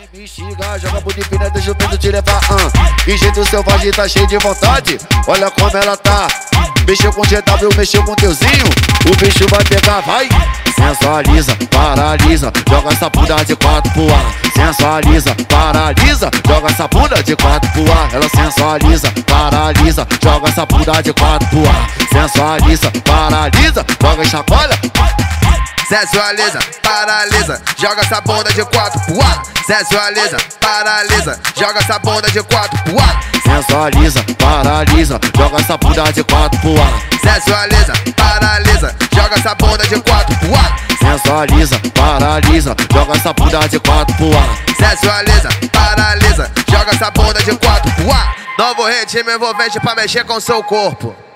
Me instiga, joga por empina, deixa o vento te levar. E jeito selvagem, tá cheio de vontade. Olha como ela tá. Mexeu com GW, mexeu com teuzinho. O bicho vai pegar, vai. Sensualiza, paralisa, joga essa bunda de quatro pro ar. Sensualiza, paralisa, joga essa bunda de quatro pro ar. Ela sensualiza, paralisa, joga essa bunda de quatro pro ar. Sensualiza, paralisa, joga e chacoalha. Sensualiza, paralisa, joga essa bunda de quatro pro ar. Sensualiza, paralisa, joga essa bunda de quatro pro ar. Sensualiza, paralisa, joga essa bunda de quatro pro ar. Sensualiza, paralisa, joga essa bunda de quatro pro ar. Sensualiza, paralisa, joga essa bunda de quatro pro ar. Sensualiza, paralisa, joga essa bunda de quatro pro ar. Novo ritmo envolvente pra mexer com seu corpo.